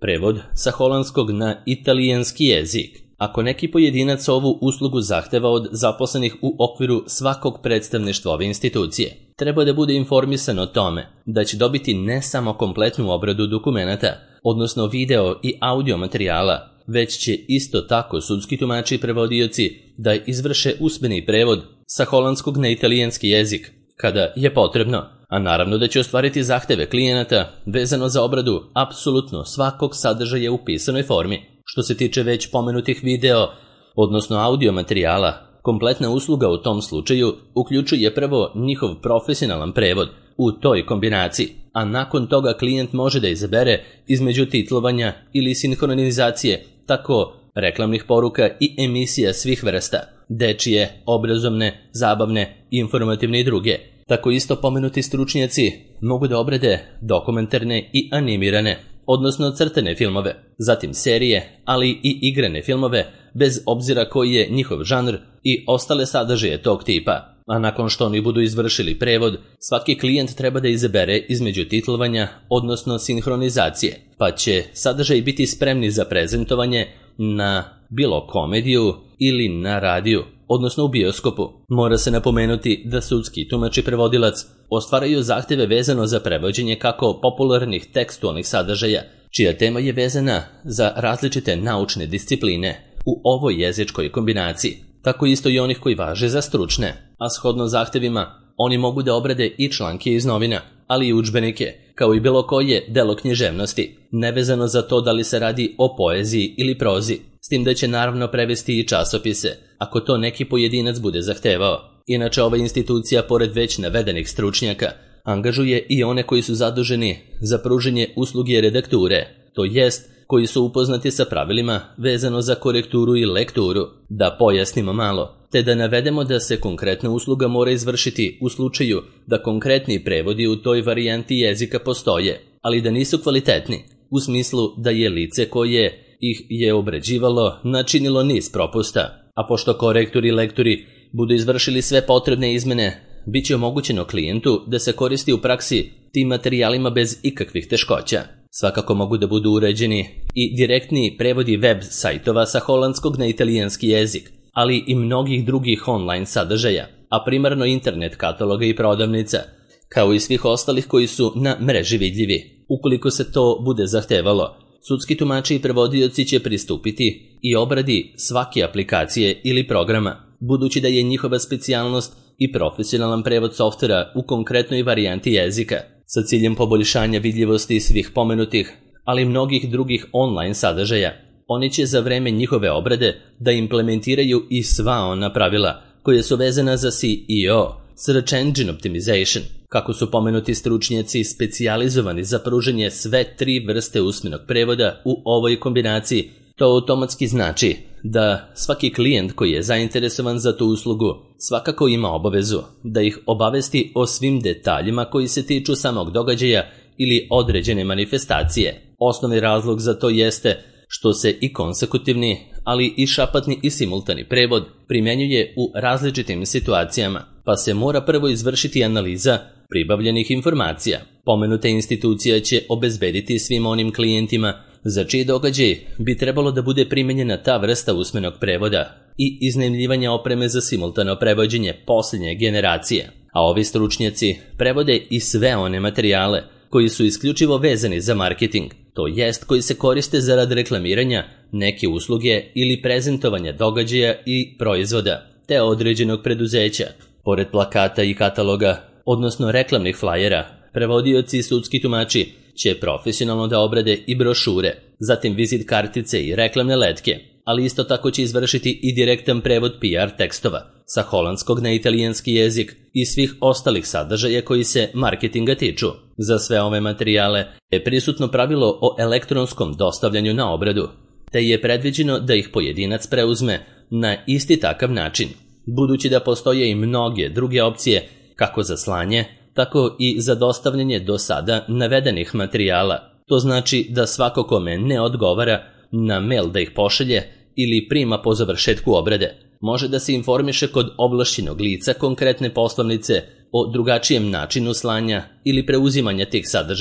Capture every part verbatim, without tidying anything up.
Prevod sa holandskog na italijanski jezik. Ako neki pojedinac ovu uslugu zahteva od zaposlenih u okviru svakog predstavništva ove institucije, treba da bude informisan o tome da će dobiti ne samo kompletnu obradu dokumenata, odnosno video i audio materijala, već će isto tako sudski tumači i prevodioci da izvrše usmeni prevod sa holandskog na italijanski jezik, kada je potrebno, a naravno da će ostvariti zahteve klijenata vezano za obradu apsolutno svakog sadržaja u pisanoj formi. Što se tiče već pomenutih video, odnosno audio materijala, kompletna usluga u tom slučaju uključuje prvo njihov profesionalan prevod u toj kombinaciji, a nakon toga klijent može da izabere između titlovanja ili sinhronizacije, tako reklamnih poruka i emisija svih vrsta, dečije, obrazovne, zabavne, informativne i druge. Tako isto pomenuti stručnjaci mogu da obrade dokumentarne i animirane, odnosno crtene filmove, zatim serije, ali i igrane filmove, bez obzira koji je njihov žanr i ostale sadržaje tog tipa. A nakon što oni budu izvršili prevod, svaki klijent treba da izabere između titlovanja, odnosno sinhronizacije, pa će sadržaj biti spremni za prezentovanje na bilo komediju ili na radiju, odnosno u bioskopu. Mora se napomenuti da sudski tumač i prevodilac ostvaraju zahteve vezano za prevođenje kako popularnih tekstualnih sadržaja, čija tema je vezana za različite naučne discipline u ovoj jezičkoj kombinaciji, tako isto i onih koji važe za stručne, a shodno zahtevima oni mogu da obrade i članke iz novina, ali i udžbenike, kao i bilo koje delo književnosti, nevezano za to da li se radi o poeziji ili prozi, s tim da će naravno prevesti i časopise, ako to neki pojedinac bude zahtevao. Inače, ova institucija, pored već navedenih stručnjaka, angažuje i one koji su zaduženi za pruženje usluge redakture, to jest koji su upoznati sa pravilima vezano za korekturu i lekturu. Da pojasnimo malo, te da navedemo da se konkretna usluga mora izvršiti u slučaju da konkretni prevodi u toj varijanti jezika postoje, ali da nisu kvalitetni, u smislu da je lice koje ih je obrađivalo načinilo niz propusta, a pošto korektori i lektori budu izvršili sve potrebne izmene, bit će omogućeno klijentu da se koristi u praksi tim materijalima bez ikakvih teškoća. Svakako mogu da budu uređeni i direktni prevodi web sajtova sa holandskog na italijanski jezik, ali i mnogih drugih online sadržaja, a primarno internet kataloga i prodavnica, kao i svih ostalih koji su na mreži vidljivi. Ukoliko se to bude zahtevalo, sudski tumači i prevodioci će pristupiti i obradi svake aplikacije ili programa, budući da je njihova specijalnost i profesionalan prevod softvera u konkretnoj varijanti jezika, sa ciljem poboljšanja vidljivosti svih pomenutih, ali i mnogih drugih online sadržaja. Oni će za vreme njihove obrade da implementiraju i sva ona pravila koje su vezana za S E O, Search Engine Optimization. Kako su pomenuti stručnjaci specijalizovani za pružanje sve tri vrste usmenog prevoda u ovoj kombinaciji, to automatski znači da svaki klijent koji je zainteresovan za tu uslugu svakako ima obavezu da ih obavesti o svim detaljima koji se tiču samog događaja ili određene manifestacije. Osnovni razlog za to jeste što se i konsekutivni, ali i šapatni i simultani prevod primjenjuje u različitim situacijama, pa se mora prvo izvršiti analiza pribavljenih informacija. Pomenuta institucija će obezbediti svim onim klijentima za čiji događaj bi trebalo da bude primenjena ta vrsta usmenog prevoda i iznajmljivanja opreme za simultano prevođenje posljednje generacije. A ovi stručnjaci prevode i sve one materijale koji su isključivo vezani za marketing, to jest koji se koriste zarad reklamiranja neke usluge ili prezentovanja događaja i proizvoda te određenog preduzeća. Pored plakata i kataloga, odnosno reklamnih flajera, prevodioci i sudski tumači će profesionalno da obrade i brošure, zatim vizit kartice i reklamne letke, ali isto tako će izvršiti i direktan prevod P R tekstova sa holandskog na italijanski jezik i svih ostalih sadržaja koji se marketinga tiču. Za sve ove materijale je prisutno pravilo o elektronskom dostavljanju na obradu, te je predviđeno da ih pojedinac preuzme na isti takav način, budući da postoje i mnoge druge opcije kako za slanje, tako i za dostavljanje do sada navedenih materijala. To znači da svako kome ne odgovara na mail da ih pošalje ili prima po završetku obrade, može da se informiše kod ovlašćenog lica konkretne poslovnice o drugačijem načinu slanja ili preuzimanja tih sadržaja.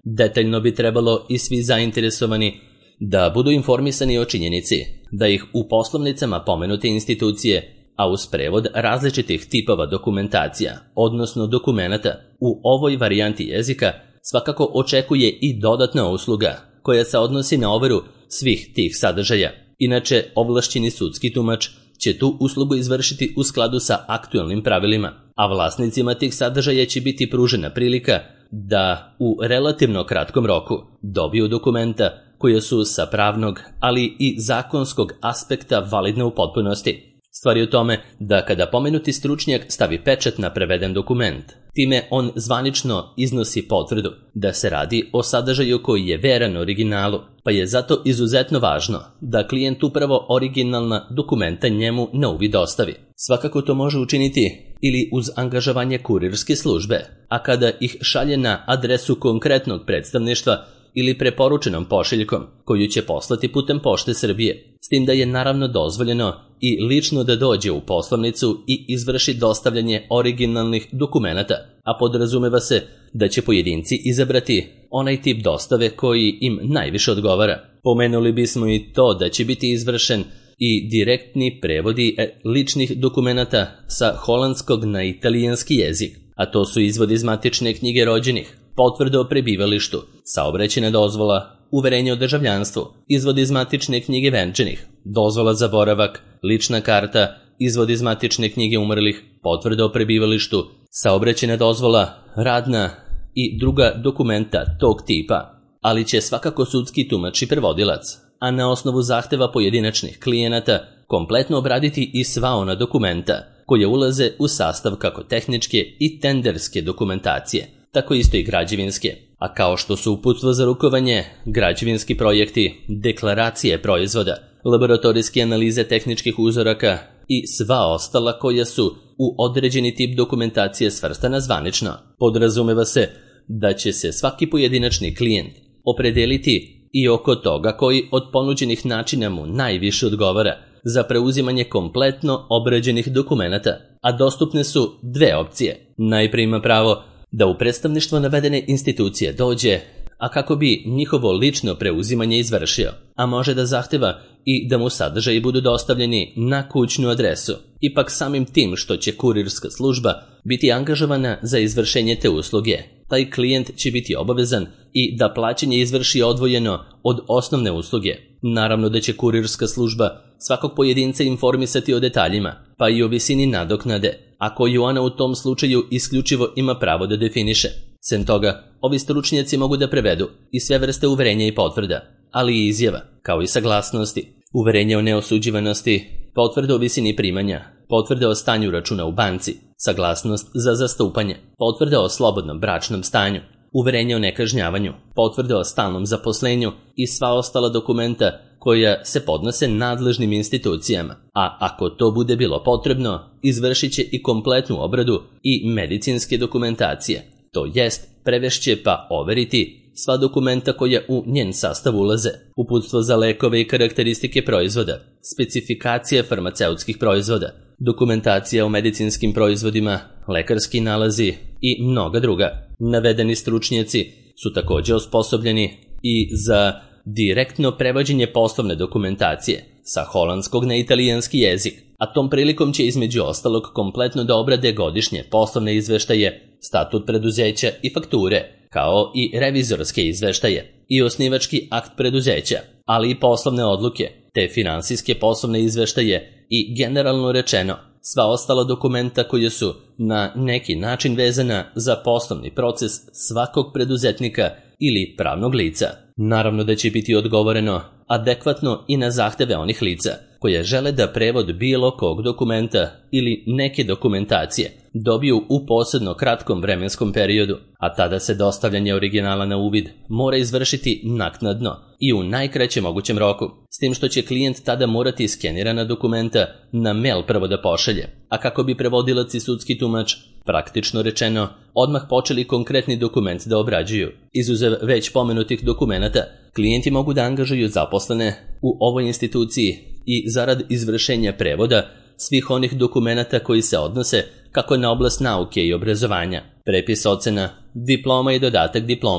Detaljno bi trebalo i svi zainteresovani da budu informisani o činjenici da ih u poslovnicama pomenute institucije, a uz prevod različitih tipova dokumentacija, odnosno dokumenata, u ovoj varijanti jezika svakako očekuje i dodatna usluga koja se odnosi na overu svih tih sadržaja. Inače, ovlašćeni sudski tumač će tu uslugu izvršiti u skladu sa aktualnim pravilima, a vlasnicima tih sadržaja će biti pružena prilika da u relativno kratkom roku dobiju dokumenta koja su sa pravnog, ali i zakonskog aspekta validne u potpunosti. Stvar je u tome da kada pomenuti stručnjak stavi pečat na preveden dokument, time on zvanično iznosi potvrdu da se radi o sadržaju koji je veran originalu, pa je zato izuzetno važno da klijent upravo originalna dokumenta njemu na uvid dostavi. Svakako to može učiniti ili uz angažovanje kurirske službe, a kada ih šalje na adresu konkretnog predstavništva ili preporučenom pošiljkom koju će poslati putem Pošte Srbije, s tim da je naravno dozvoljeno i lično da dođe u poslovnicu i izvrši dostavljanje originalnih dokumenata, a podrazumeva se da će pojedinci izabrati onaj tip dostave koji im najviše odgovara. Pomenuli bismo i to da će biti izvršen i direktni prevodi ličnih dokumenata sa holandskog na italijanski jezik, a to su izvod iz matične knjige rođenih, potvrda o prebivalištu, saobraćajna dozvola, uverenje o državljanstvu, izvod iz matične knjige venčanih, dozvola za boravak, lična karta, izvod iz matične knjige umrlih, potvrda o prebivalištu, saobraćajna dozvola, radna i druga dokumenta tog tipa, ali će svakako sudski tumač i prevodilac, a na osnovu zahteva pojedinačnih klijenata kompletno obraditi i sva ona dokumenta koje ulaze u sastav kako tehničke i tenderske dokumentacije, tako isto i građevinske, a kao što su uputstvo za rukovanje, građevinski projekti, deklaracije proizvoda, laboratorijske analize tehničkih uzoraka i sva ostala koja su u određeni tip dokumentacije svrstana zvanično. Podrazumeva se da će se svaki pojedinačni klijent opredeliti i oko toga koji od ponuđenih načina mu najviše odgovara za preuzimanje kompletno obrađenih dokumenata, a dostupne su dve opcije. Najprije ima pravo da u predstavništvo navedene institucije dođe, a kako bi njihovo lično preuzimanje izvršio, a može da zahteva i da mu sadržaji budu dostavljeni na kućnu adresu. Ipak samim tim što će kurirska služba biti angažovana za izvršenje te usluge, taj klijent će biti obavezan i da plaćanje izvrši odvojeno od osnovne usluge. Naravno da će kurirska služba svakog pojedinca informisati o detaljima, pa i o visini nadoknade, a koju ona u tom slučaju isključivo ima pravo da definiše. Sem toga, ovi stručnjaci mogu da prevedu i sve vrste uverenja i potvrda, ali i izjava, kao i saglasnosti, uverenje o neosuđivanosti, potvrde o visini primanja, potvrde o stanju računa u banci, saglasnost za zastupanje, potvrde o slobodnom bračnom stanju, uverenje o nekažnjavanju, potvrde o stalnom zaposlenju i sva ostala dokumenta koja se podnose nadležnim institucijama, a ako to bude bilo potrebno, izvršit će i kompletnu obradu i medicinske dokumentacije, to jest prevešće pa overiti sva dokumenta koja u njen sastav ulaze, uputstvo za lekove i karakteristike proizvoda, specifikacije farmaceutskih proizvoda, dokumentacija o medicinskim proizvodima, lekarski nalazi i mnoga druga. Navedeni stručnjaci su također osposobljeni i za direktno prevođenje poslovne dokumentacije sa holandskog na italijanski jezik, a tom prilikom će između ostalog kompletno da obrade godišnje poslovne izveštaje, statut preduzeća i fakture, kao i revizorske izveštaje i osnivački akt preduzeća, ali i poslovne odluke, te finansijske poslovne izveštaje i generalno rečeno sva ostala dokumenta koja su na neki način vezana za poslovni proces svakog preduzetnika ili pravnog lica. Naravno da će biti odgovoreno adekvatno i na zahteve onih lica koje žele da prevod bilo kog dokumenta ili neke dokumentacije dobiju u posebno kratkom vremenskom periodu, a tada se dostavljanje originala na uvid mora izvršiti naknadno i u najkraćem mogućem roku, s tim što će klijent tada morati skenirana dokumenta na mail prvo da pošalje, a kako bi prevodilac i sudski tumač, praktično rečeno, odmah počeli konkretni dokument da obrađuju. Izuzev već pomenutih dokumenata, klijenti mogu da angažuju zaposlene u ovoj instituciji i zarad izvršenja prevoda svih onih dokumenata koji se odnose kako na oblast nauke i obrazovanja, prepis ocena, diploma i dodatak diplomi,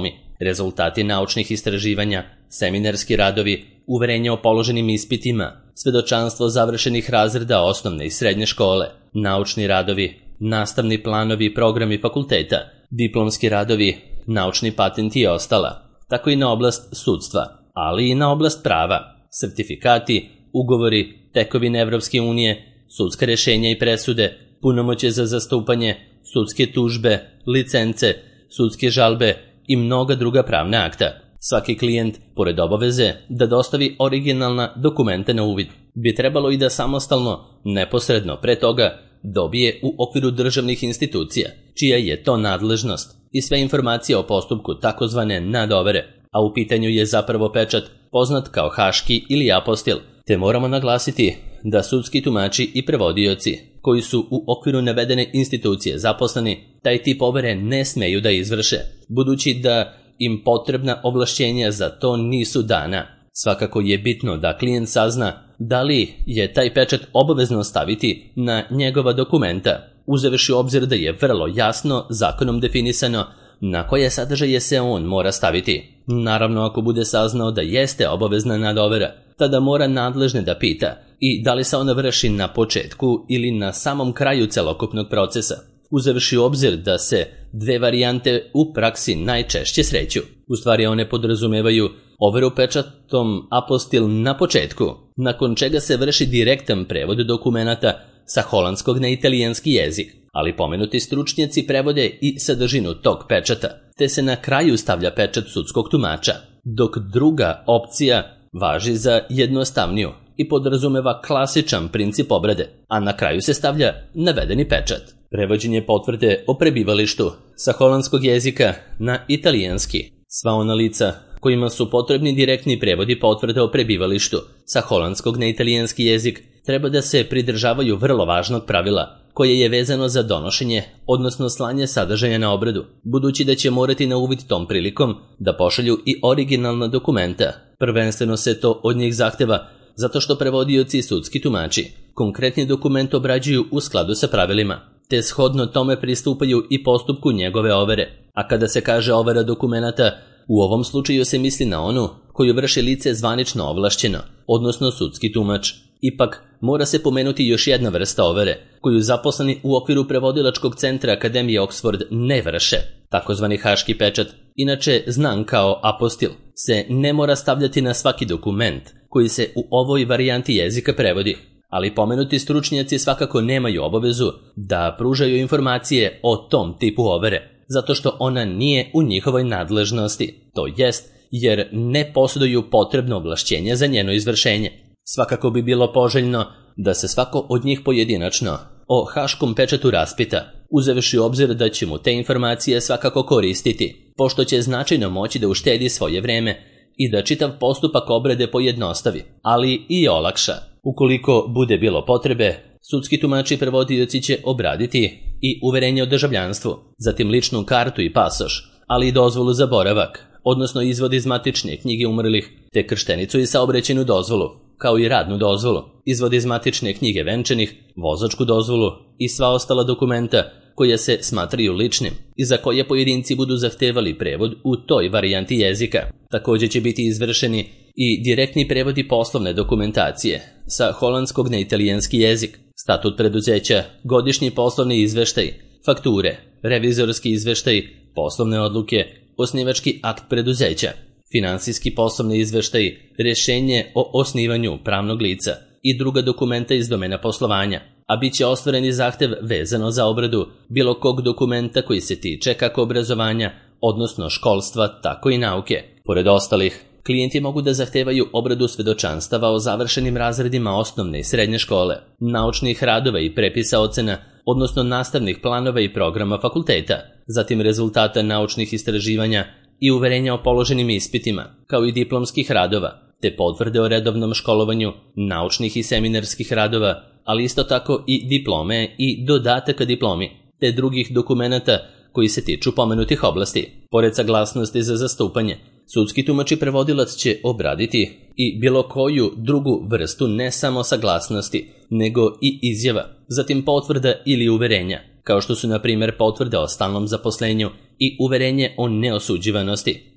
rezultati naučnih istraživanja, seminarski radovi, uverenje o položenim ispitima, svedočanstvo završenih razreda osnovne i srednje škole, naučni radovi, nastavni planovi i programi fakulteta, diplomski radovi, naučni patenti i ostala, tako i na oblast sudstva, ali i na oblast prava, sertifikati, ugovori, tekovine Evropske unije, sudska rešenja i presude, punomoćje za zastupanje, sudske tužbe, licence, sudske žalbe i mnoga druga pravna akta. Svaki klijent, pored obaveze da dostavi originalna dokumenta na uvid, bi trebalo i da samostalno, neposredno pre toga, dobije u okviru državnih institucija, čija je to nadležnost, i sve informacije o postupku takozvane nadovere, a u pitanju je zapravo pečat poznat kao haški ili apostil, te moramo naglasiti da sudski tumači i prevodioci, koji su u okviru navedene institucije zaposleni, taj tip overe ne smeju da izvrše, budući da im potrebna ovlašćenja za to nisu dana. Svakako je bitno da klijent sazna da li je taj pečat obavezno staviti na njegova dokumenta, uzevši u obzir da je vrlo jasno zakonom definisano na koje sadržaje se on mora staviti. Naravno, ako bude saznao da jeste obavezna nadovera, tada mora nadležne da pita i da li se ona vrši na početku ili na samom kraju celokupnog procesa, uzevši u obzir da se dve varijante u praksi najčešće sreću. U stvari one podrazumevaju overu pečatom apostil na početku, nakon čega se vrši direktan prevod dokumenata sa holandskog na italijanski jezik, ali pomenuti stručnjaci prevode i sadržinu tog pečata, te se na kraju stavlja pečat sudskog tumača, dok druga opcija važi za jednostavniju i podrazumeva klasičan princip obrade, a na kraju se stavlja navedeni pečat. Prevođenje potvrde o prebivalištu sa holandskog jezika na italijanski. Sva ona lica kojima su potrebni direktni prevodi potvrde o prebivalištu sa holandskog na italijanski jezik treba da se pridržavaju vrlo važnog pravila koje je vezano za donošenje, odnosno slanje sadržaja na obradu, budući da će morati na uvid tom prilikom da pošalju i originalna dokumenta. Prvenstveno se to od njih zahteva zato što prevodioci i sudski tumači konkretni dokument obrađuju u skladu sa pravilima, te shodno tome pristupaju i postupku njegove overe. A kada se kaže overa dokumenata, u ovom slučaju se misli na onu koju vrši lice zvanično ovlašćeno, odnosno sudski tumač. Ipak, mora se pomenuti još jedna vrsta overe, koju zaposleni u okviru prevodilačkog centra Akademije Oxford ne vrše. Takozvani haški pečat, inače znan kao apostil, se ne mora stavljati na svaki dokument koji se u ovoj varijanti jezika prevodi, ali pomenuti stručnjaci svakako nemaju obavezu da pružaju informacije o tom tipu overe, zato što ona nije u njihovoj nadležnosti, to jest jer ne posjeduju potrebno ovlašćenje za njeno izvršenje. Svakako bi bilo poželjno da se svako od njih pojedinačno o haškom pečatu raspita, uzevši u obzir da će mu te informacije svakako koristiti, pošto će značajno moći da uštedi svoje vreme i da čitav postupak obrade pojednostavi, ali i olakša. Ukoliko bude bilo potrebe, sudski tumači i prevodioci će obraditi i uverenje o državljanstvu, zatim ličnu kartu i pasoš, ali i dozvolu za boravak, odnosno izvod iz matične knjige umrlih, te krštenicu i saobraćajnu dozvolu, kao i radnu dozvolu, izvod iz matične knjige venčanih, vozačku dozvolu i sva ostala dokumenta koja se smatraju ličnim i za koje pojedinci budu zahtevali prevod u toj varijanti jezika. Također će biti izvršeni i direktni prevodi poslovne dokumentacije sa holandskog na italijanski jezik, statut preduzeća, godišnji poslovni izveštaj, fakture, revizorski izveštaj, poslovne odluke, osnivački akt preduzeća, finansijski poslovni izveštaj, rješenje o osnivanju pravnog lica i druga dokumenta iz domena poslovanja, a bit će ostvareni zahtev vezano za obradu bilo kog dokumenta koji se tiče kako obrazovanja, odnosno školstva, tako i nauke. Pored ostalih, klijenti mogu da zahtevaju obradu svedočanstava o završenim razredima osnovne i srednje škole, naučnih radova i prepisa ocena, odnosno nastavnih planova i programa fakulteta, zatim rezultata naučnih istraživanja i uverenja o položenim ispitima, kao i diplomskih radova, te potvrde o redovnom školovanju, naučnih i seminarskih radova, ali isto tako i diplome i dodataka diplomi, te drugih dokumenata koji se tiču pomenutih oblasti. Pored saglasnosti za zastupanje, sudski tumač i prevodilac će obraditi i bilo koju drugu vrstu ne samo saglasnosti, nego i izjava, zatim potvrda ili uverenja, kao što su na primjer potvrde o stalnom zaposlenju i uverenje o neosuđivanosti,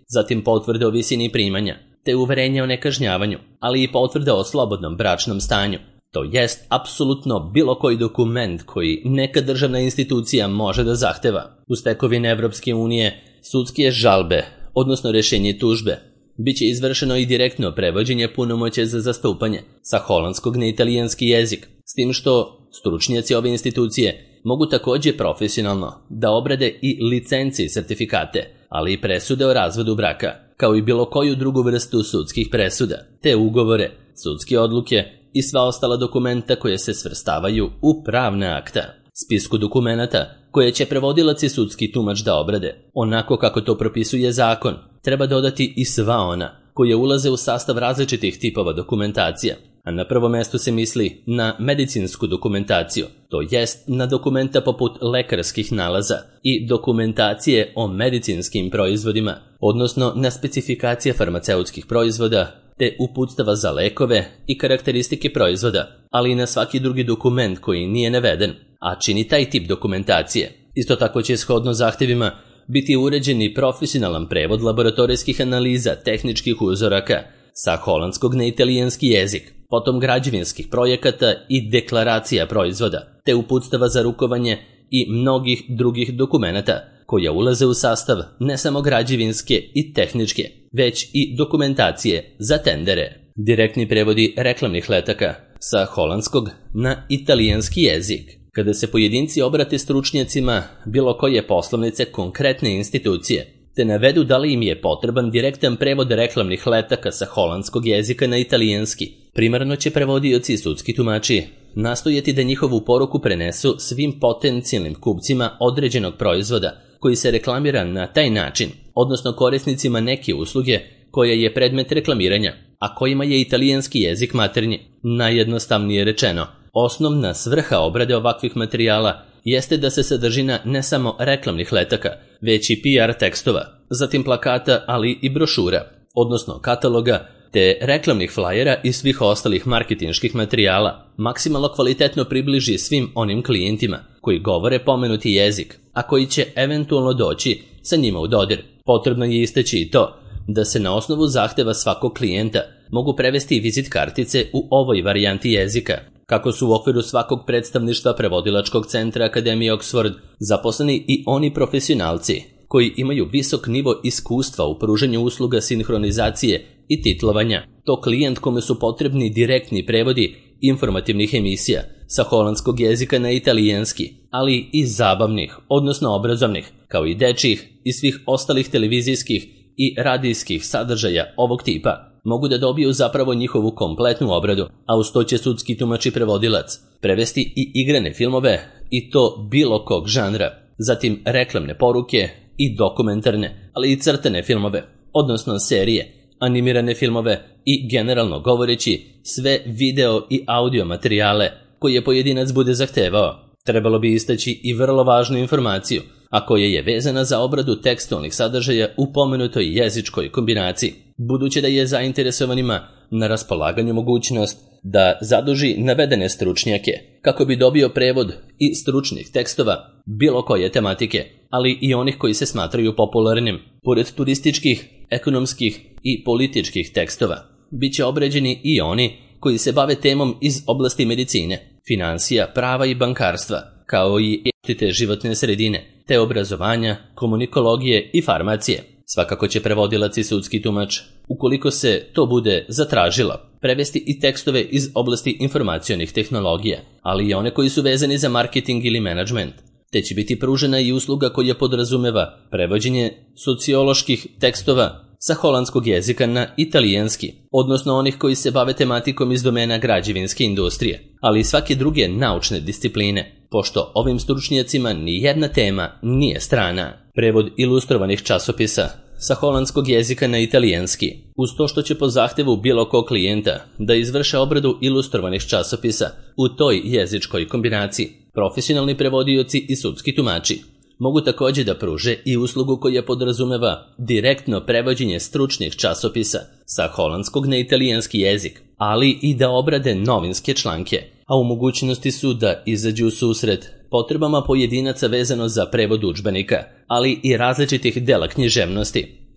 zatim potvrde o visini primanja, te uverenje o nekažnjavanju, ali i potvrde o slobodnom bračnom stanju. To jest apsolutno bilo koji dokument koji neka državna institucija može da zahteva. Uz tekovine Evropske unije, sudske žalbe, odnosno rješenje tužbe, biće izvršeno i direktno prevođenje punomoće za zastupanje sa holandskog na italijanski jezik, s tim što stručnjaci ove institucije mogu također profesionalno da obrade i licenci i sertifikate, ali i presude o razvodu braka, kao i bilo koju drugu vrstu sudskih presuda, te ugovore, sudske odluke i sva ostala dokumenta koje se svrstavaju u pravna akta. Spisku dokumenata koje će prevodilac i sudski tumač da obrade, onako kako to propisuje zakon, treba dodati i sva ona koje ulaze u sastav različitih tipova dokumentacija, a na prvo mesto se misli na medicinsku dokumentaciju, to jest na dokumenta poput lekarskih nalaza i dokumentacije o medicinskim proizvodima, odnosno na specifikacije farmaceutskih proizvoda, te uputstava za lekove i karakteristike proizvoda, ali i na svaki drugi dokument koji nije naveden, a čini taj tip dokumentacije. Isto tako će shodno zahtjevima biti uređen i profesionalan prevod laboratorijskih analiza tehničkih uzoraka sa holandskog na italijanski jezik, potom građevinskih projekata i deklaracija proizvoda, te uputstava za rukovanje i mnogih drugih dokumenata koja ulaze u sastav ne samo građevinske i tehničke, već i dokumentacije za tendere. Direktni prevodi reklamnih letaka sa holandskog na italijanski jezik. Kada se pojedinci obrate stručnjacima bilo koje poslovnice konkretne institucije, te navedu da li im je potreban direktan prevod reklamnih letaka sa holandskog jezika na italijanski, primarno će prevodioci i sudski tumači nastojati da njihovu poruku prenesu svim potencijalnim kupcima određenog proizvoda koji se reklamira na taj način, odnosno korisnicima neke usluge koja je predmet reklamiranja, a kojima je italijanski jezik maternji. Najjednostavnije rečeno, osnovna svrha obrade ovakvih materijala jeste da se sadržina ne samo reklamnih letaka, već i P R tekstova, zatim plakata, ali i brošura, odnosno kataloga, te reklamnih flajera i svih ostalih marketinških materijala maksimalno kvalitetno približi svim onim klijentima koji govore pomenuti jezik, a koji će eventualno doći sa njima u dodir. Potrebno je istaći i to da se na osnovu zahteva svakog klijenta mogu prevesti vizit kartice u ovoj varijanti jezika, kako su u okviru svakog predstavništva prevodilačkog centra Akademije Oxford zaposleni i oni profesionalci koji imaju visok nivo iskustva u pružanju usluga sinhronizacije i titlovanja. To klijent kome su potrebni direktni prevodi informativnih emisija sa holandskog jezika na italijanski, ali i zabavnih, odnosno obrazovnih, kao i dečjih i svih ostalih televizijskih i radijskih sadržaja ovog tipa, mogu da dobiju zapravo njihovu kompletnu obradu, a uz to će sudski tumač i prevodilac prevesti i igrane filmove, i to bilo kog žanra, zatim reklamne poruke i dokumentarne, ali i crtane filmove, odnosno serije, animirane filmove i generalno govoreći sve video i audio materijale koje pojedinac bude zahtevao. Trebalo bi istaći i vrlo važnu informaciju, a koja je vezana za obradu tekstualnih sadržaja u pomenutoj jezičkoj kombinaciji, budući da je zainteresovanima na raspolaganju mogućnost da zaduži navedene stručnjake kako bi dobio prevod i stručnih tekstova bilo koje tematike, ali i onih koji se smatraju popularnim. Pored turističkih, ekonomskih i političkih tekstova, bit će obrađeni i oni koji se bave temom iz oblasti medicine, finansija, prava i bankarstva, kao i zaštite životne sredine, te obrazovanja, komunikologije i farmacije. Svakako će prevodilac i sudski tumač, ukoliko se to bude zatražilo, prevesti i tekstove iz oblasti informacionih tehnologija, ali i one koji su vezani za marketing ili menadžment, te će biti pružena i usluga koja podrazumeva prevođenje socioloških tekstova sa holandskog jezika na italijanski, odnosno onih koji se bave tematikom iz domena građevinske industrije, ali i svake druge naučne discipline, pošto ovim stručnjacima ni jedna tema nije strana. Prevod ilustrovanih časopisa sa holandskog jezika na italijanski, uz to što će po zahtevu bilo kog klijenta da izvrše obradu ilustrovanih časopisa u toj jezičkoj kombinaciji, profesionalni prevodioci i sudski tumači mogu također da pruže i uslugu koja podrazumeva direktno prevođenje stručnih časopisa sa holandskog na italijanski jezik, ali i da obrade novinske članke, a u mogućnosti su da izađu u susret potrebama pojedinaca vezano za prevod udžbenika, ali i različitih dela književnosti,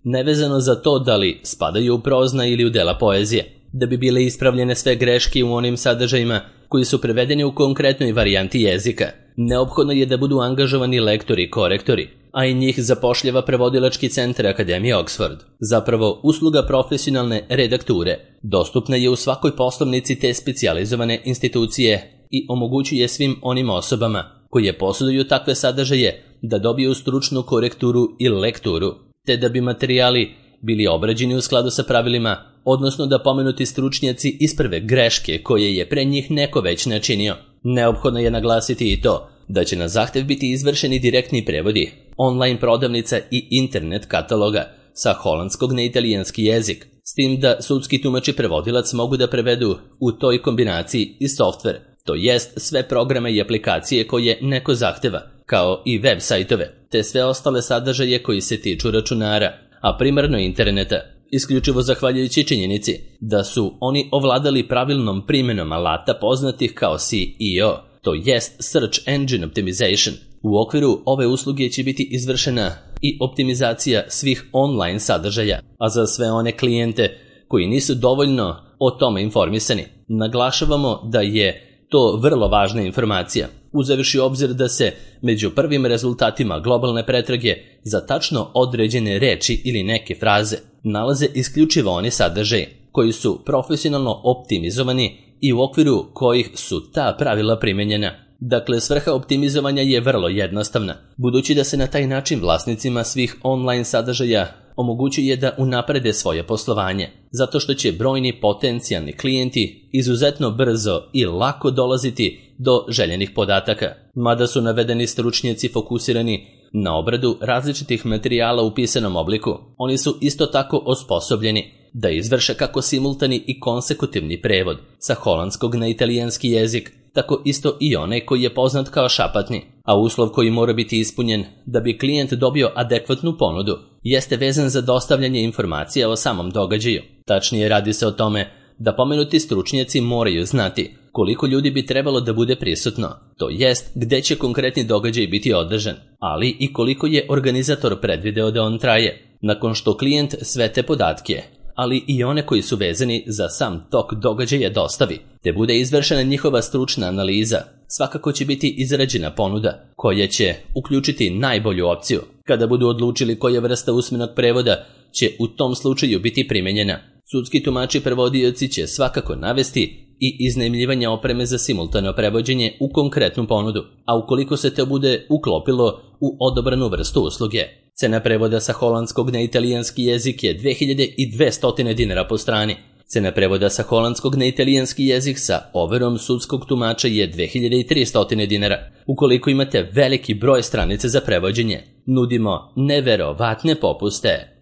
nevezano za to da li spadaju u prozna ili u dela poezije. Da bi bile ispravljene sve greške u onim sadržajima koji su prevedeni u konkretnoj varijanti jezika, neophodno je da budu angažovani lektori i korektori, a i njih zapošljava prevodilački centar Akademije Oxford. Zapravo, usluga profesionalne redakture dostupna je u svakoj poslovnici te specijalizovane institucije i omogućuje svim onim osobama koje posjeduju takve sadržaje da dobiju stručnu korekturu i lekturu, te da bi materijali bili obrađeni u skladu sa pravilima, odnosno da pomenuti stručnjaci isprave greške koje je pre njih neko već načinio. Neophodno je naglasiti i to da će na zahtev biti izvršeni direktni prevodi, online prodavnica i internet kataloga sa holandskog na italijanski jezik, s tim da sudski tumač i prevodilac mogu da prevedu u toj kombinaciji i softver, to jest sve programe i aplikacije koje neko zahteva, kao i web sajtove, te sve ostale sadržaje koji se tiču računara, a primarno interneta, isključivo zahvaljujući činjenici da su oni ovladali pravilnom primjenom alata poznatih kao S E O, to jest Search Engine Optimization. U okviru ove usluge će biti izvršena i optimizacija svih online sadržaja, a za sve one klijente koji nisu dovoljno o tome informisani, naglašavamo da je to vrlo važna informacija, uzevši u obzir da se među prvim rezultatima globalne pretrage za tačno određene reči ili neke fraze nalaze isključivo oni sadržaji koji su profesionalno optimizovani i u okviru kojih su ta pravila primenjena. Dakle, svrha optimizovanja je vrlo jednostavna, budući da se na taj način vlasnicima svih online sadržaja omogućuje da unaprede svoje poslovanje, zato što će brojni potencijalni klijenti izuzetno brzo i lako dolaziti do željenih podataka. Mada su navedeni stručnjaci fokusirani na obradu različitih materijala u pisanom obliku, oni su isto tako osposobljeni da izvrše kako simultani i konsekutivni prevod sa holandskog na italijanski jezik, tako isto i onaj koji je poznat kao šapatni, a uslov koji mora biti ispunjen da bi klijent dobio adekvatnu ponudu jeste vezan za dostavljanje informacija o samom događaju. Tačnije, radi se o tome da pomenuti stručnjaci moraju znati koliko ljudi bi trebalo da bude prisutno, to jest gde će konkretni događaj biti održan, ali i koliko je organizator predvideo da on traje. Nakon što klijent sve te podatke, ali i one koji su vezani za sam tok događaja dostavi, te bude izvršena njihova stručna analiza, svakako će biti izrađena ponuda koja će uključiti najbolju opciju. Kada budu odlučili koja vrsta usmenog prevoda će u tom slučaju biti primenjena, sudski tumači i prevodioci će svakako navesti i iznajmljivanje opreme za simultano prevođenje u konkretnu ponudu, a ukoliko se to bude uklopilo u odobranu vrstu usluge. Cena prevoda sa holandskog na italijanski jezik je dve hiljade dvesta dinara po strani. Cena prevoda sa holandskog na italijanski jezik sa overom sudskog tumača je dve hiljade trista dinara. Ukoliko imate veliki broj stranice za prevođenje, nudimo neverovatne popuste.